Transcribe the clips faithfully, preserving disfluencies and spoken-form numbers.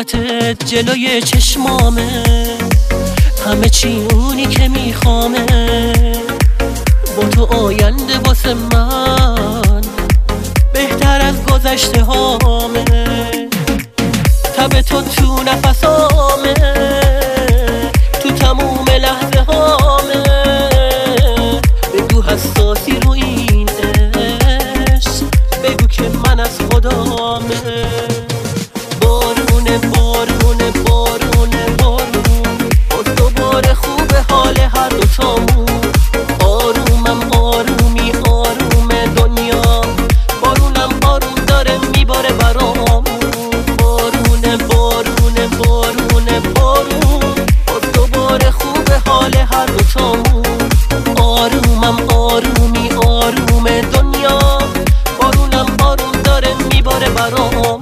صورتت جلوی چشمامه، همه چی اونی که میخوامه. با تو آینده واسه من بهتر از گذشته هامه. تب تو تو نفسامه، تو تموم لحظه هامه. بگو حساسی رو این عشق، بگو که من از خدامه. بارونه بارونه بارونه بارون، باز دوباره خوبه حال هر دوتامون. آرومم آرومی آروم دنیا، بارونم آروم داره میباره برامون. بارونه بارونه بارونه بارون، باز دوباره خوبه حال هر دوتامون. آرومم آرومی آروم دنیا، بارونم آروم داره میباره برامون.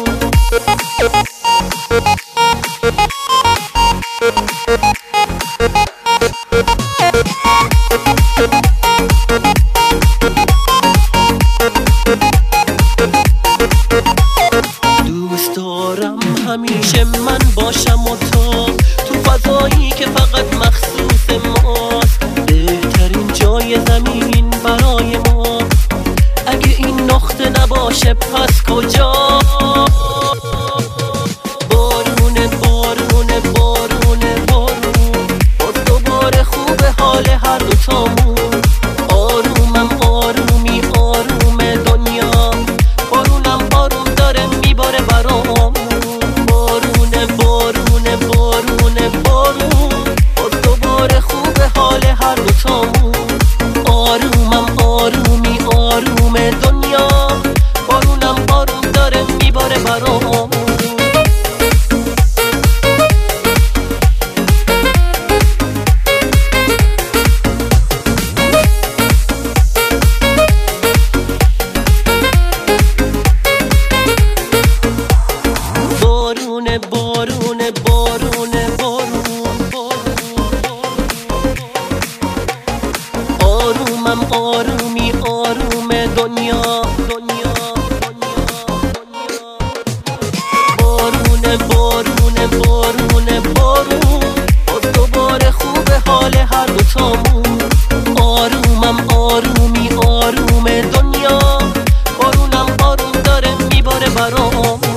دوست دارم همیشه من باشم و تو تو فضایی که فقط مخصوص ماست. بهترین جای زمین برای ما، اگه این نقطه نباشه پس کجا؟ بارونه بارونه بارونه بارون، باز دوباره خوبه حال هر دوتامون. آرومم آرومی آروم دنیا، بارونم آروم داره میباره برامون. بارونه بارونه بارونه بارون، باز دوباره خوبه حال هر دوتامون. آرومم آرومی آروم دنیا، بارونم آروم داره میباره برامون. بارونه بارونه بارونه بارون، آرومم آرومی آروم دنیا دنیا دنیا. بارونه بارونه بارونه بارون، باز دوباره خوبه حال هر دوتامون. آرومم آرومی آروم دنیا، بارونم آروم داره میباره برام.